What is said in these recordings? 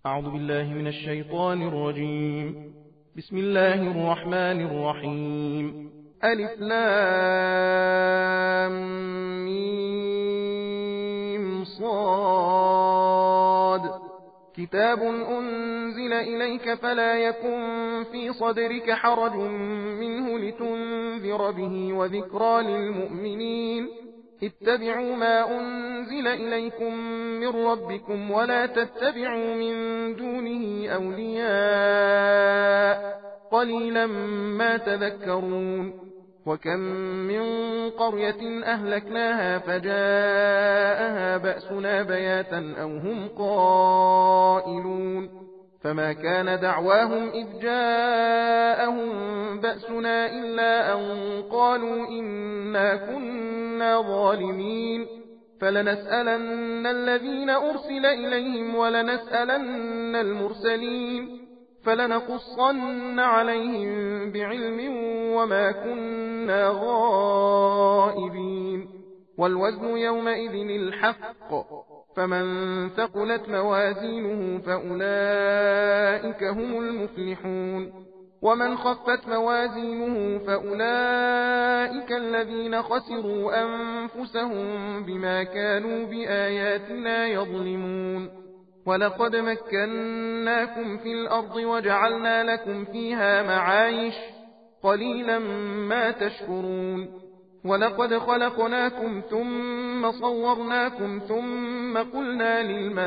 أعوذ بالله من الشيطان الرجيم. بسم الله الرحمن الرحيم. ألف لام ميم صاد. كتاب أنزل إليك فلا يكن في صدرك حرج منه لتنذر به وذكرى للمؤمنين. اتبعوا ما أنزل إليكم من ربكم ولا تتبعوا من دونه أولياء قليلا ما تذكرون. وكم من قرية أهلكناها فجاءها بأسنا بياتا أو هم قائلون فما كان دعواهم إذ جاءهم بأسنا إلا أن قالوا إنا كنا ظالمين. فلنسألن الذين أرسل إليهم ولنسألن المرسلين فلنقصن عليهم بعلم وما كنا غائبين. والوزن يومئذ الحق فمن ثقلت موازينه فأولئك هم المفلحون ومن خفت موازينه فأولئك الذين خسروا أنفسهم بما كانوا بآياتنا يظلمون. ولقد مكناكم في الأرض وجعلنا لكم فيها معايش قليلا ما تشكرون. ولقد خلقناكم ثم صورناكم ثم قلنا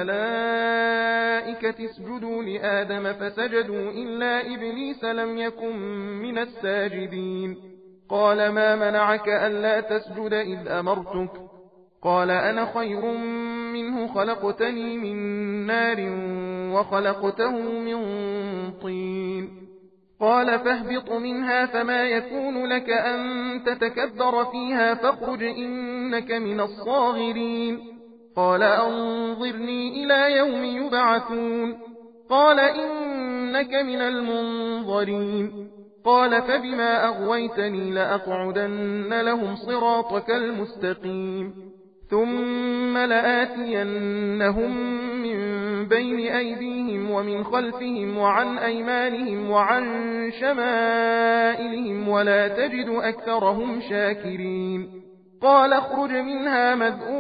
للملائكة اسجدوا لآدم فسجدوا إلا إبليس لم يكن من الساجدين. قال ما منعك ألا تسجد إذ أمرتك؟ قال أنا خير منه خلقتني من نار وخلقته من طين. قال فاهبط منها فما يكون لك أن تتكبر فيها فاخرج إنك من الصاغرين. قال أنظرني إلى يوم يبعثون. قال إنك من المنظرين. قال فبما أغويتني لأقعدن لهم صراطك المستقيم ثم لآتينهم من بين أيديهم ومن خلفهم وعن أيمانهم وعن شمائلهم ولا تجد أكثرهم شاكرين. قال اخرج منها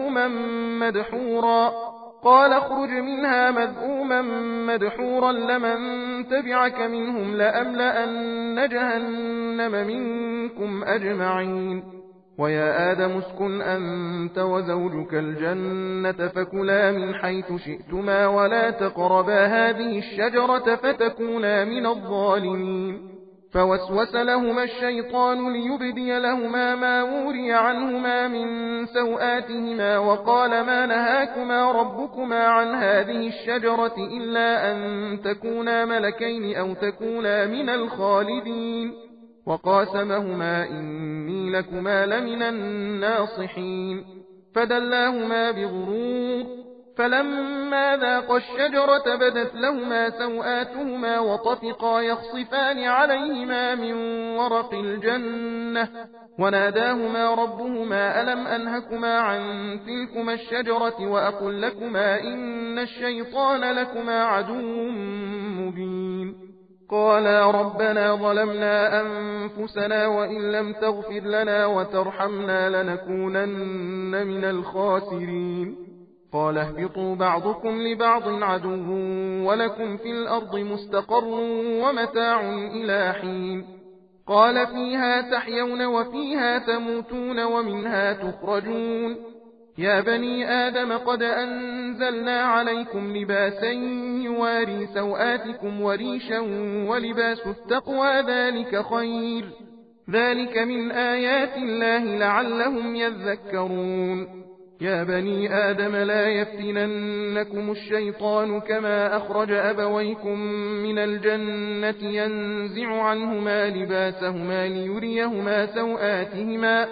مذءوما مدحورا لمن تبعك منهم لأملأن جهنم منكم أجمعين. ويا آدم اسكن أنت وزوجك الجنة فكلا من حيث شئتما ولا تقربا هذه الشجرة فتكونا من الظالمين. فوسوس لهما الشيطان ليبدي لهما ما وري عنهما من سوآتهما وقال ما نهاكما ربكما عن هذه الشجرة إلا أن تكونا ملكين أو تكونا من الخالدين. وقاسمهما إني لكما لمن الناصحين. فدلاهما بغرور فلما ذاقا الشجرة بدت لهما سوآتهما وطفقا يخصفان عليهما من ورق الجنة وناداهما ربهما ألم أنهكما عن تلكما الشجرة وأقل لكما إن الشيطان لكما عدو مبين. قالا ربنا ظلمنا أنفسنا وإن لم تغفر لنا وترحمنا لنكونن من الخاسرين. قال اهبطوا بعضكم لبعض عدو ولكم في الأرض مستقر ومتاع إلى حين. قال فيها تحيون وفيها تموتون ومنها تخرجون. يا بني آدم قد أنزلنا عليكم لباسا يواري سوآتكم وريشا ولباس التقوى ذلك خير. ذلك من آيات الله لعلهم يذكرون. يا بني آدم لا يفتننكم الشيطان كما أخرج أبويكم من الجنة ينزع عنهما لباسهما ليريهما سوآتهما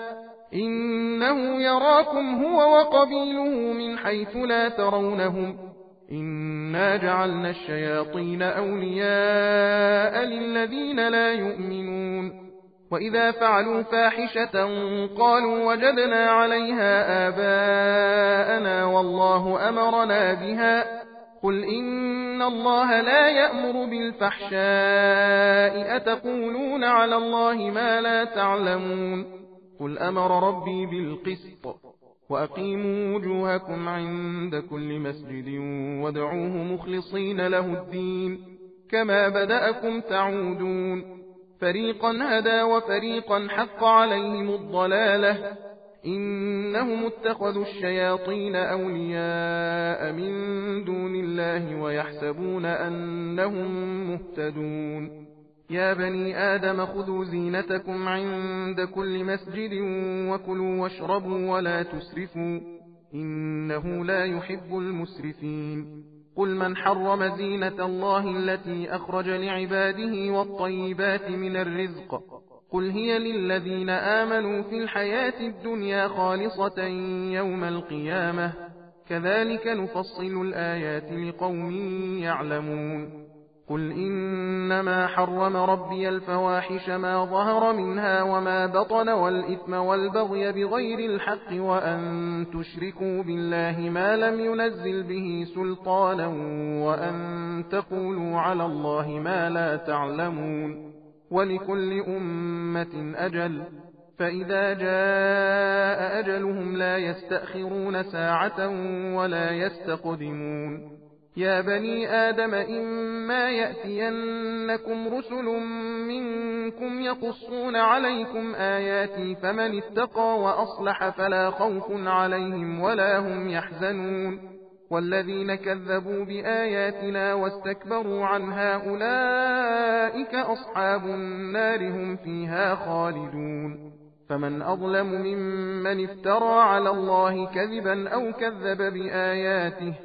إنه يراكم هو وقبيله من حيث لا ترونهم إنا جعلنا الشياطين أولياء للذين لا يؤمنون. وإذا فعلوا فاحشة قالوا وجدنا عليها آباءنا والله أمرنا بها قل إن الله لا يأمر بالفحشاء أتقولون على الله ما لا تعلمون قل أمر ربي بالقسط وأقيموا وجوهكم عند كل مسجد وادعوه مخلصين له الدين كما بدأكم تعودون فريقا هدى وفريقا حق عليهم الضلالة إنهم اتخذوا الشياطين أولياء من دون الله ويحسبون أنهم مهتدون يا بني آدم خذوا زينتكم عند كل مسجد وكلوا واشربوا ولا تسرفوا إنه لا يحب المسرفين قل من حرم زينة الله التي أخرج لعباده والطيبات من الرزق قل هي للذين آمنوا في الحياة الدنيا خالصة يوم القيامة كذلك نفصل الآيات لقوم يعلمون قل إنما حرم ربي الفواحش ما ظهر منها وما بطن والإثم والبغي بغير الحق وأن تشركوا بالله ما لم ينزل به سلطانا وأن تقولوا على الله ما لا تعلمون ولكل أمة أجل فإذا جاء أجلهم لا يستأخرون ساعة ولا يستقدمون يا بني آدم إما يأتينكم رسل منكم يقصون عليكم آياتي فمن اتقى وأصلح فلا خوف عليهم ولا هم يحزنون والذين كذبوا بآياتنا واستكبروا عنها أولئك أصحاب النار هم فيها خالدون فمن أظلم ممن افترى على الله كذبا أو كذب بآياته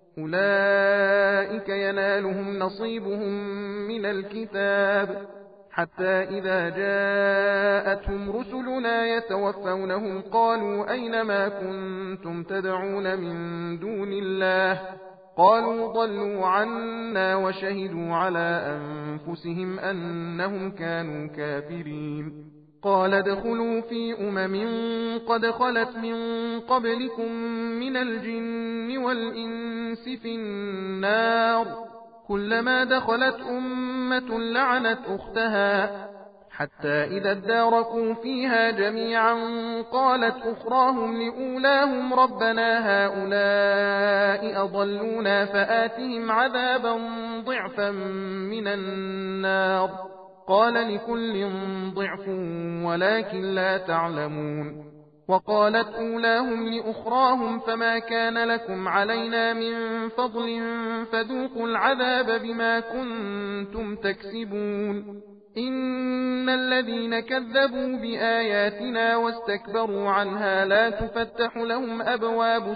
أولئك ينالهم نصيبهم من الكتاب حتى إذا جاءتهم رسلنا يتوفونهم قالوا أين ما كنتم تدعون من دون الله قالوا ضلوا عنا وشهدوا على أنفسهم أنهم كانوا كافرين قال ادخلوا في قد خلت من قبلكم من الجن والإنس في النار كلما دخلت أمة لعنت أختها حتى إذا اداركوا فيها جميعا قالت أخراهم لأولاهم ربنا هؤلاء أضلونا فآتهم عذابا ضعفا من النار قال لكل ضعف ولكن لا تعلمون وقالت أولاهم لأخراهم فما كان لكم علينا من فضل فذوقوا العذاب بما كنتم تكسبون إن الذين كذبوا بآياتنا واستكبروا عنها لا تفتح لهم أبواب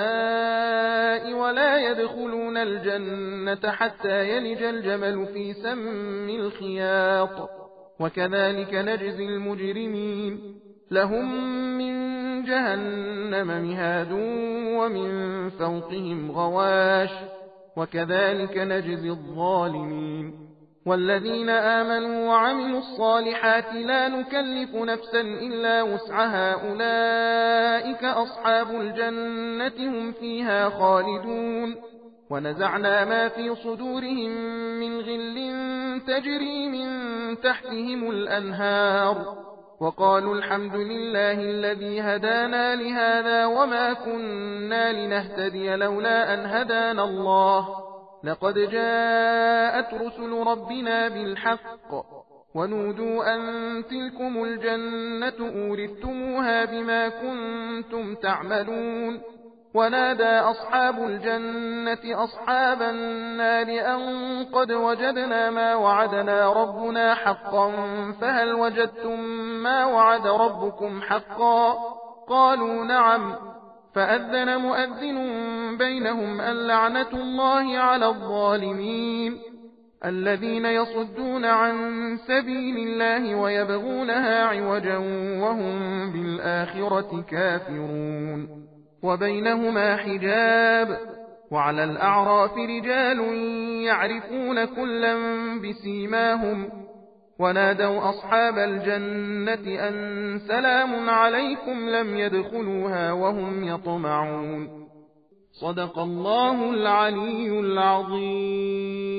السماء ولا يدخلون الجنة حتى يلج الجمل في سم الخياط وكذلك نجزي المجرمين لهم من جهنم مهاد ومن فوقهم غواش وكذلك نجزي الظالمين والذين آمنوا وعملوا الصالحات لا نكلف نفسا إلا وسعها أولئك أصحاب الجنة هم فيها خالدون ونزعنا ما في صدورهم من غل تجري من تحتهم الأنهار وقالوا الحمد لله الذي هدانا لهذا وما كنا لنهتدي لولا أن هدانا الله لقد جاءت رسل ربنا بالحق ونودوا أن تلكم الجنة أورثتموها بما كنتم تعملون ونادى أصحاب الجنة أصحاب النار أن قد وجدنا ما وعدنا ربنا حقا فهل وجدتم ما وعد ربكم حقا قالوا نعم فأذن مؤذن بينهم اللعنة الله على الظالمين الذين يصدون عن سبيل الله ويبغونها عوجا وهم بالآخرة كافرون وبينهما حجاب وعلى الأعراف رجال يعرفون كلا بسيماهم ونادوا أصحاب الجنة أن سلام عليكم لم يدخلوها وهم يطمعون صدق الله العلي العظيم.